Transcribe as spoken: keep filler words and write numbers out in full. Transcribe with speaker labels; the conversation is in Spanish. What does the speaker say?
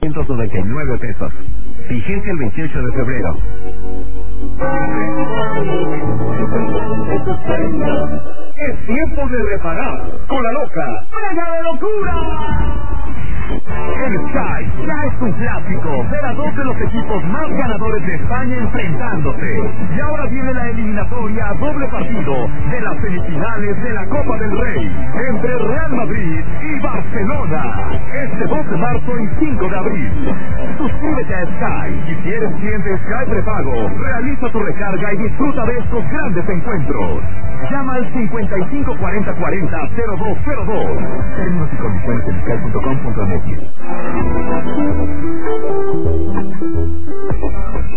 Speaker 1: ciento noventa y nueve pesos. Vigencia el veintiocho de febrero.
Speaker 2: Es tiempo de reparar con la loca ¡Mega de locura! El Sky ya es un clásico. Ver a dos de los equipos más ganadores de España enfrentándose. Y ahora viene la eliminatoria a doble partido de las semifinales de la Copa del Rey entre Real Madrid y Barcelona. Este dos de marzo y cinco de abril. Suscríbete a Sky y si eres cliente Sky prepago, realiza tu recarga y disfruta de estos grandes encuentros. Llama al cincuenta y cinco cuarenta cuarenta cero dos cero dos. Términos y condiciones en sky punto com punto m x.